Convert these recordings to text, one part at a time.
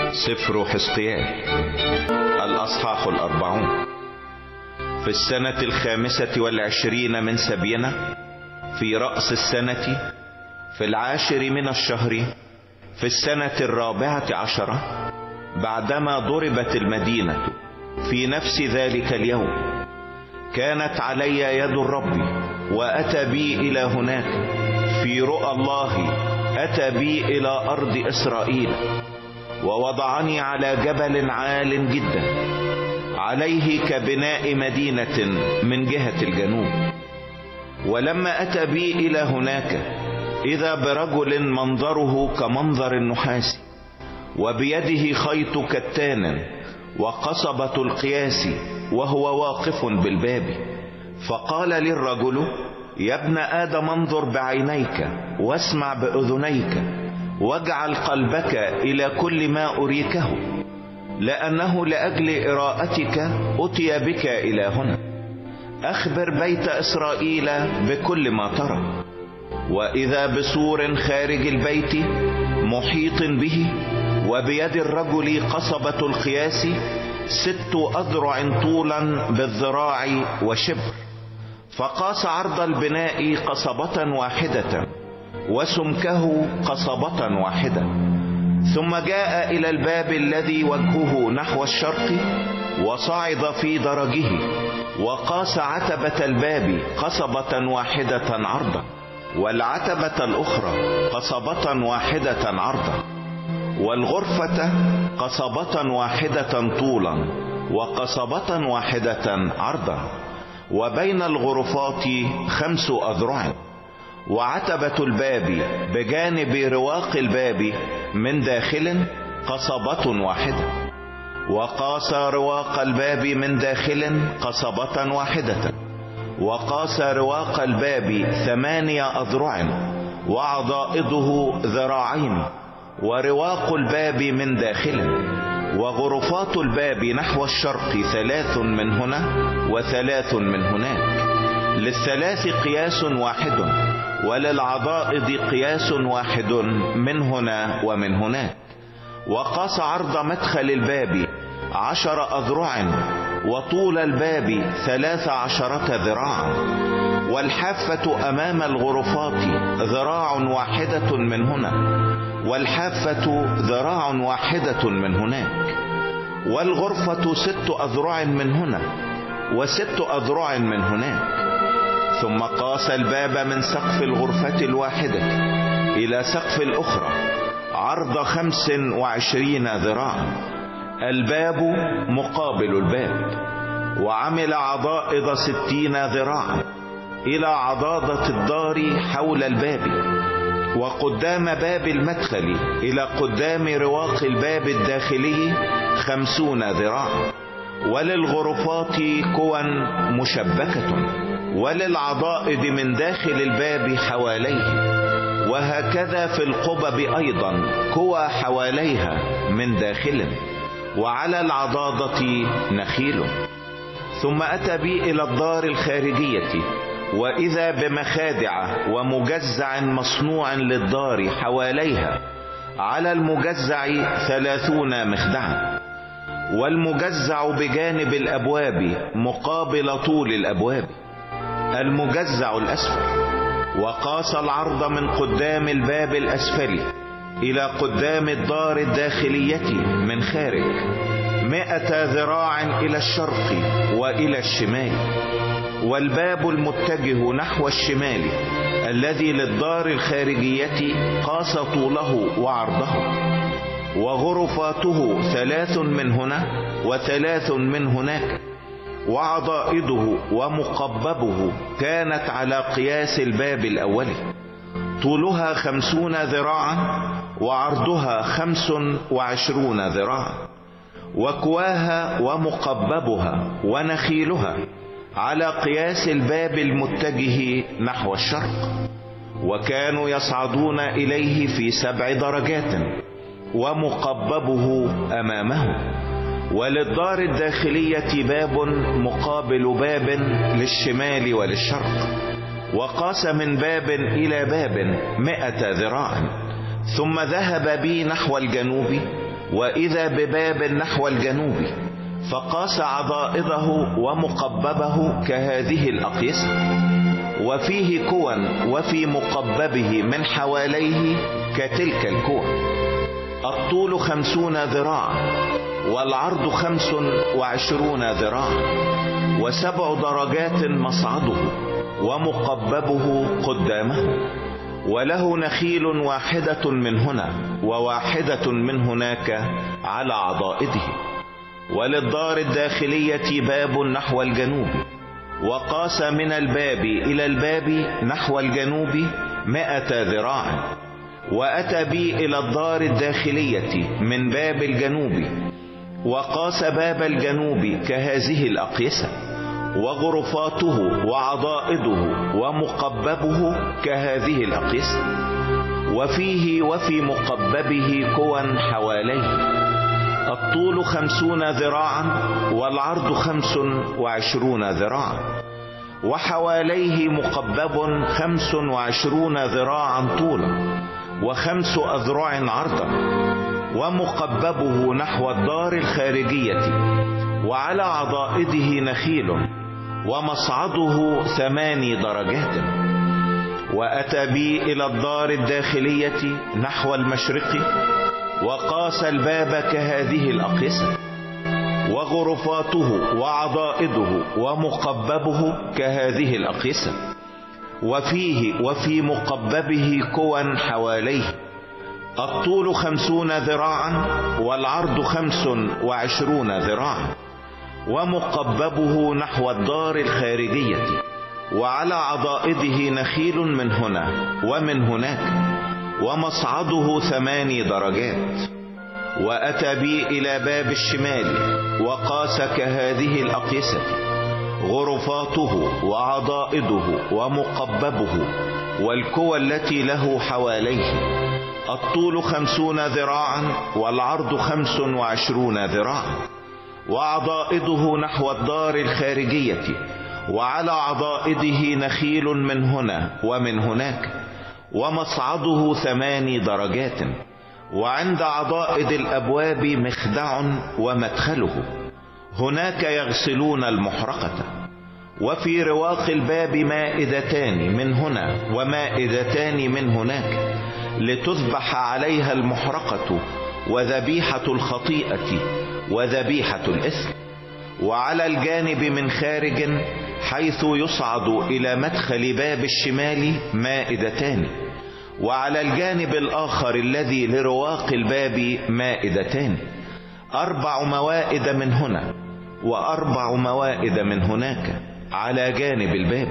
سفر حزقيال الأصحاح 40. في السنة 25 من سبينا، في رأس السنة، في 10 من الشهر، في السنة 14 بعدما ضربت المدينة، في نفس ذلك اليوم كانت علي يد الرب وأتى بي إلى هناك، في رؤى الله أتى بي إلى أرض إسرائيل، ووضعني على جبل عال جدا عليه كبناء مدينة من جهة الجنوب. ولما أتى بي إلى هناك إذا برجل منظره كمنظر النحاس، وبيده خيط كتان وقصبة القياس، وهو واقف بالباب. فقال للرجل: يا ابن آدم، انظر بعينيك واسمع بأذنيك، واجعل قلبك إلى كل ما أريكه، لأنه لأجل إراءتك أتي بك إلى هنا. أخبر بيت إسرائيل بكل ما ترى. وإذا بسور خارج البيت محيط به، وبيد الرجل قصبة القياس 6 أذرع طولا بالذراع وشبر. فقاس عرض البناء قصبة واحدة، وسمكه قصبة واحدة. ثم جاء إلى الباب الذي وجهه نحو الشرق، وصعد في درجه، وقاس عتبة الباب قصبة واحدة عرضا، والعتبة الأخرى قصبة واحدة عرضا، والغرفة قصبة واحدة طولا وقصبة واحدة عرضا، وبين الغرفات 5 أذرع. وعتبة الباب بجانب رواق الباب من داخل قصبة واحدة. وقاس رواق الباب من داخل قصبة واحدة. وقاس رواق الباب 8 أذرع وعضائضه 2 ذراعين، ورواق الباب من داخل. وغرفات الباب نحو الشرق 3 من هنا و3 من هناك، للثلاث قياس واحد، وللعضائض قياس واحد من هنا ومن هناك. وقاس عرض مدخل الباب 10 أذرع، وطول الباب 13 ذراعا. والحافة أمام الغرفات 1 ذراع من هنا، والحافة 1 ذراع من هناك. والغرفة 6 أذرع من هنا و6 أذرع من هناك. ثم قاس الباب من سقف الغرفة الواحدة إلى سقف الأخرى عرض 25 ذراعا، الباب مقابل الباب. وعمل عضائض 60 ذراعا إلى عضاضة الدار حول الباب، وقدام باب المدخل إلى قدام رواق الباب الداخلي 50 ذراعا. وللغرفات كوى مشبكة، وللعضائض من داخل الباب حواليه، وهكذا في القبب أيضا كوى حواليها من داخل، وعلى العضاضة نخيل. ثم أتى بي إلى الدار الخارجية، وإذا بمخادع ومجزع مصنوع للدار حواليها، على المجزع 30 مخدعا. والمجزع بجانب الأبواب مقابل طول الأبواب، المجزع الأسفل. وقاس العرض من قدام الباب الأسفل إلى قدام الدار الداخلية من خارج 100 ذراع إلى الشرق وإلى الشمال. والباب المتجه نحو الشمال الذي للدار الخارجية قاس طوله وعرضه. وغرفاته 3 من هنا و3 من هناك. وعضائضه ومقببه كانت على قياس الباب الأولي، طولها 50 ذراعا وعرضها 25 ذراعا. وكواها ومقببها ونخيلها على قياس الباب المتجه نحو الشرق. وكانوا يصعدون إليه في 7 درجات، ومقببه أمامه. وللدار الداخلية باب مقابل باب للشمال وللشرق. وقاس من باب إلى باب 100 ذراع. ثم ذهب بي نحو الجنوب وإذا بباب نحو الجنوب، فقاس عضائضه ومقببه كهذه الأقيسة، وفيه كوى وفي مقببه من حواليه كتلك الكوى. الطول 50 ذراعا، والعرض 25 ذراعا، و7 درجات مصعده، ومقببه قدامه، وله نخيل واحدة من هنا وواحدة من هناك على عضائده. وللدار الداخلية باب نحو الجنوب، وقاس من الباب إلى الباب نحو الجنوب 100 ذراع. وأتى بي إلى الدار الداخلية من باب الجنوب، وقاس باب الجنوب كهذه الأقيسة، وغرفاته وعضائده ومقببه كهذه الأقيسة، وفيه وفي مقببه كوى حواليه. الطول 50 ذراعا، والعرض 25 ذراعا، وحواليه مقبب 25 ذراعا طولا، و5 أذرع عرضا، ومقببه نحو الدار الخارجية، وعلى عضائده نخيل، ومصعده 8 درجات. وأتى بي إلى الدار الداخلية نحو المشرق، وقاس الباب كهذه الأقيسة، وغرفاته وعضائده ومقببه كهذه الأقيسة، وفيه وفي مقببه كوى حواليه. الطول 50 ذراعا، والعرض 25 ذراعا، ومقببه نحو الدار الخارجية، وعلى عضائده نخيل من هنا ومن هناك، ومصعده 8 درجات. وأتى بي إلى باب الشمال، وقاس كهذه الأقيسة، غرفاته وعضائده ومقببه، والكوى التي له حواليه. الطول 50 ذراعا، والعرض 25 ذراعا، وعضائده نحو الدار الخارجية، وعلى عضائده نخيل من هنا ومن هناك، ومصعده 8 درجات. وعند عضائد الأبواب مخدع ومدخله، هناك يغسلون المحرقة. وفي رواق الباب مائدتان من هنا ومائدتان من هناك، لتذبح عليها المحرقة وذبيحة الخطيئة وذبيحة الإثم. وعلى الجانب من خارج حيث يصعد إلى مدخل باب الشمال مائدتان، وعلى الجانب الآخر الذي لرواق الباب مائدتان، 4 موائد من هنا و4 موائد من هناك على جانب الباب.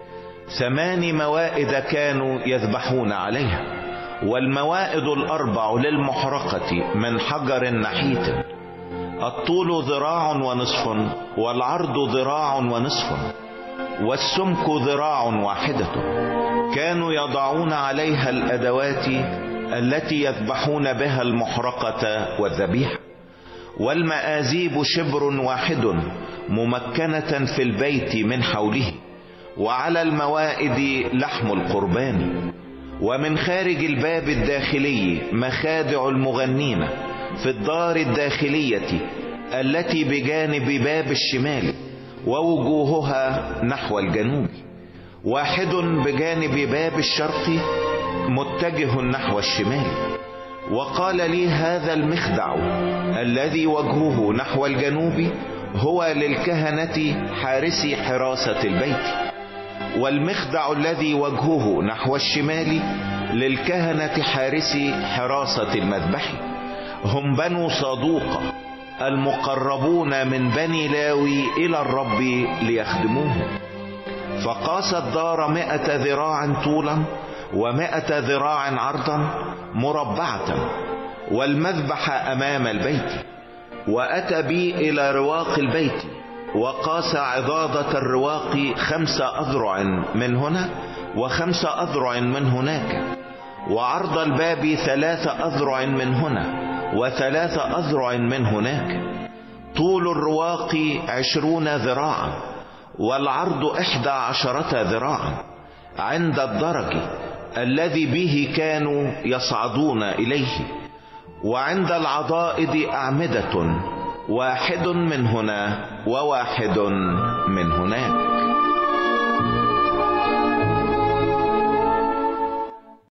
8 موائد كانوا يذبحون عليها، والموائد 4 للمحرقة من حجر نحيت. الطول 1.5 ذراع، والعرض 1.5 ذراع، والسمك 1 ذراع. كانوا يضعون عليها الأدوات التي يذبحون بها المحرقة والذبيحة. والمآزيب 1 شبر ممكنة في البيت من حوله، وعلى الموائد لحم القربان. ومن خارج الباب الداخلي مخادع المغنين في الدار الداخلية التي بجانب باب الشمال، ووجوهها نحو الجنوب، 1 بجانب باب الشرق متجه نحو الشمال. وقال لي: هذا المخدع الذي وجهه نحو الجنوب هو للكهنة حارسي حراسة البيت، والمخدع الذي وجهه نحو الشمال للكهنة حارسي حراسة المذبح، هم بنو صادوق المقربون من بني لاوي إلى الرب ليخدموه. فقاس الدار 100 ذراع طولا و100 ذراع عرضا مربعة، والمذبح أمام البيت. وأتى بي إلى رواق البيت، وقاس عضادة الرواق 5 أذرع من هنا و5 أذرع من هناك، وعرض الباب 3 أذرع من هنا و3 أذرع من هناك. طول الرواق 20 ذراعا، والعرض 11 ذراعا، عند الدرج الذي به كانوا يصعدون إليه. وعند العضائد أعمدة، واحد من هنا وواحد من هناك.